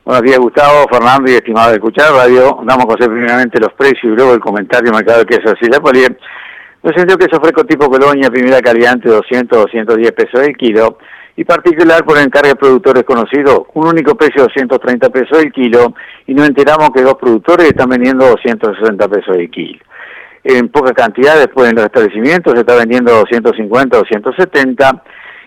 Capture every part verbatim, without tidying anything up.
Buenos días, Gustavo, Fernando y estimado de escuchar radio. Vamos a conocer primeramente los precios y luego el comentario mercado de queso de Silapoli. Nos entendió queso fresco tipo Colonia, primera calidad entre doscientos a doscientos diez pesos el kilo, y particular por encargo de productores conocidos, un único precio de doscientos treinta pesos el kilo, y nos enteramos que dos productores están vendiendo doscientos sesenta pesos el kilo. En poca cantidad, después en los establecimientos se está vendiendo doscientos cincuenta, doscientos setenta,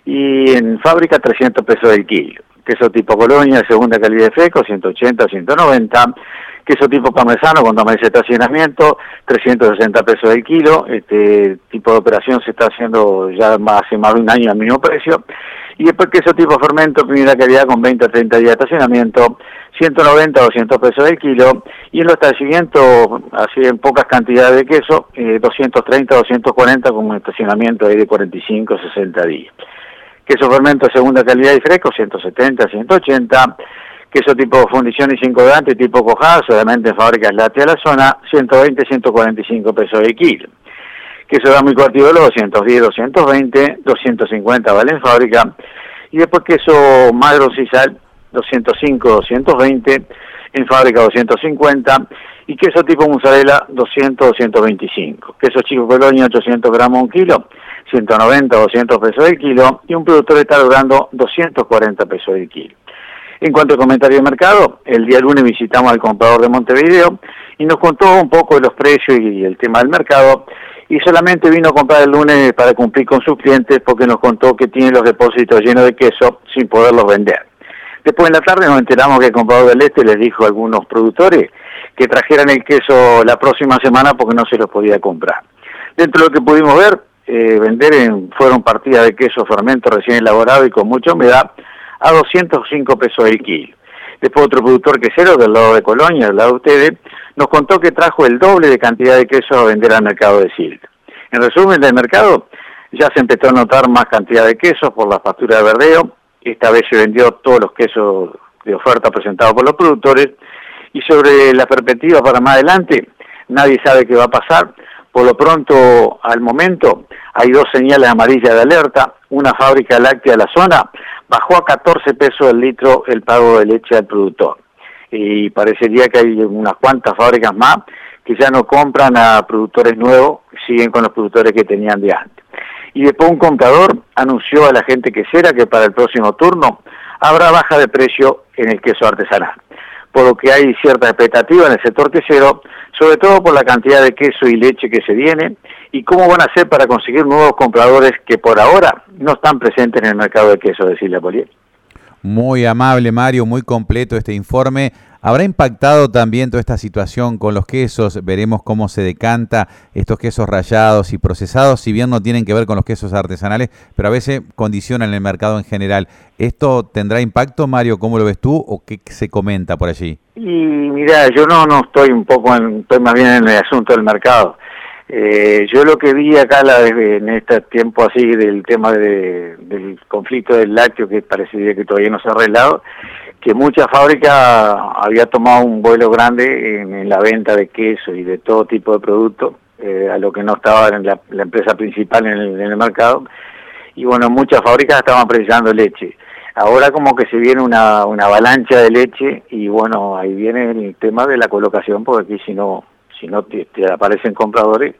y en fábrica trescientos pesos el kilo. Queso tipo Colonia, segunda calidad de fresco, ciento ochenta, ciento noventa. Queso tipo parmesano con dos meses de estacionamiento, trescientos sesenta pesos el kilo. Este tipo de operación se está haciendo ya más, hace más de un año al mismo precio. Y después queso tipo fermento, primera calidad con veinte a treinta días de estacionamiento, ciento noventa, doscientos pesos el kilo. Y en los establecimientos, así en pocas cantidades de queso, eh, doscientos treinta, doscientos cuarenta con un estacionamiento ahí de cuarenta y cinco a sesenta días. Queso fermento segunda calidad y fresco, ciento setenta, ciento ochenta. Queso tipo fundición y cinco grande, tipo Cojada, solamente en fábricas lácteas de la zona, ciento veinte, ciento cuarenta y cinco pesos el kilo. Queso Damo y Cuartiolo, doscientos diez, doscientos veinte, doscientos cincuenta vale en fábrica. Y después queso magro sisal, doscientos cinco, doscientos veinte, en fábrica doscientos cincuenta. Y queso tipo mozzarella, doscientos, doscientos veinticinco. Queso chico Colonia, ochocientos gramos un kilo, ciento noventa, doscientos pesos el kilo. Y un productor está logrando doscientos cuarenta pesos el kilo. En cuanto al comentario de mercado, el día lunes visitamos al comprador de Montevideo y nos contó un poco de los precios y el tema del mercado, y solamente vino a comprar el lunes para cumplir con sus clientes porque nos contó que tiene los depósitos llenos de queso sin poderlos vender. Después en la tarde nos enteramos que el comprador del este les dijo a algunos productores que trajeran el queso la próxima semana porque no se los podía comprar. Dentro de lo que pudimos ver, eh, vender en, fueron partidas de queso fermento recién elaborado y con mucha humedad, a doscientos cinco pesos el kilo. Después otro productor quesero del lado de Colonia, del lado de ustedes, nos contó que trajo el doble de cantidad de queso a vender al mercado de Silda. En resumen, del mercado ya se empezó a notar más cantidad de quesos por la factura de verdeo. Esta vez se vendió todos los quesos de oferta presentados por los productores, y sobre la perspectiva para más adelante, nadie sabe qué va a pasar. Por lo pronto, al momento, hay dos señales amarillas de alerta. Una fábrica láctea de la zona bajó a catorce pesos el litro el pago de leche al productor. Y parecería que hay unas cuantas fábricas más que ya no compran a productores nuevos, siguen con los productores que tenían de antes. Y después un comprador anunció a la gente quesera que para el próximo turno habrá baja de precio en el queso artesanal, por lo que hay cierta expectativa en el sector quesero, sobre todo por la cantidad de queso y leche que se viene, y cómo van a hacer para conseguir nuevos compradores que por ahora no están presentes en el mercado de queso de Silapoli. Muy amable, Mario, muy completo este informe. ¿Habrá impactado también toda esta situación con los quesos? Veremos cómo se decanta estos quesos rallados y procesados, si bien no tienen que ver con los quesos artesanales, pero a veces condicionan el mercado en general. ¿Esto tendrá impacto, Mario? ¿Cómo lo ves tú o qué se comenta por allí? Y mira, yo no, no estoy un poco, en, estoy más bien en el asunto del mercado. Eh, yo lo que vi acá la, en este tiempo así del tema de, del conflicto del lácteo, que parecería que todavía no se ha arreglado, que muchas fábricas había tomado un vuelo grande en, en la venta de queso y de todo tipo de productos, eh, a lo que no estaba en la, la empresa principal en el, en el mercado, y bueno, muchas fábricas estaban precisando leche. Ahora como que se viene una, una avalancha de leche, y bueno, ahí viene el tema de la colocación, porque aquí si no, si no te, te aparecen compradores,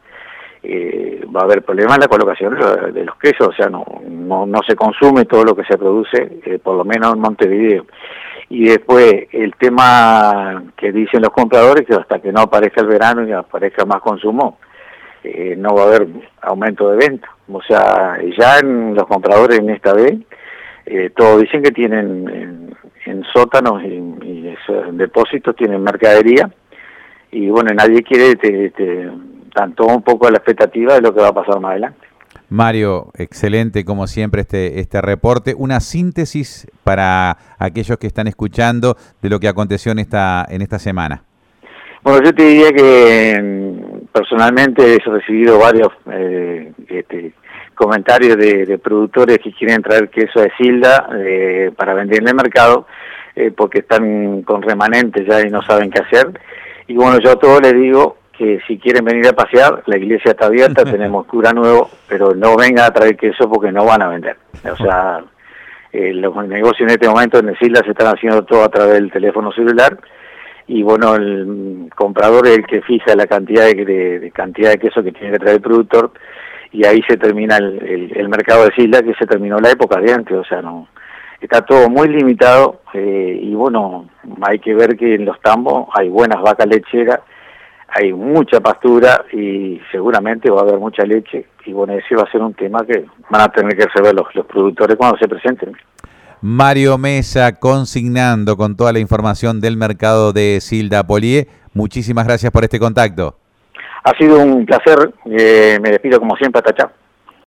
eh, va a haber problemas en la colocación de, de los quesos, o sea, no, no, no se consume todo lo que se produce, eh, por lo menos en Montevideo. Y después el tema que dicen los compradores, que hasta que no aparezca el verano y aparezca más consumo, eh, no va a haber aumento de venta. O sea, ya en los compradores en esta vez, eh, todos dicen que tienen en, en sótanos y, y eso, en depósitos tienen mercadería, y bueno, nadie quiere, te, te, tanto un poco a la expectativa de lo que va a pasar más adelante. Mario, excelente como siempre este, este reporte. Una síntesis para aquellos que están escuchando de lo que aconteció en esta, en esta semana. Bueno, yo te diría que personalmente he recibido varios eh, este, comentarios de, de productores que quieren traer queso de Silda eh, para vender en el mercado, eh, porque están con remanentes ya y no saben qué hacer. Y bueno, yo a todos les digo que si quieren venir a pasear, la iglesia está abierta, tenemos cura nuevo, pero no vengan a traer queso porque no van a vender. O sea, eh, los negocios en este momento en Silda se están haciendo todo a través del teléfono celular, y bueno, el comprador es el que fija la cantidad de, de, de cantidad de queso que tiene que traer el productor, y ahí se termina el, el, el mercado de Silda, que se terminó la época de antes, o sea, no está todo muy limitado, eh, y bueno, hay que ver que en los tambos hay buenas vacas lecheras, hay mucha pastura y seguramente va a haber mucha leche, y bueno, ese va a ser un tema que van a tener que resolver los, los productores cuando se presenten. Mario Mesa, consignando con toda la información del mercado de Silda Polié. Muchísimas gracias por este contacto. Ha sido un placer, eh, me despido como siempre, hasta chao.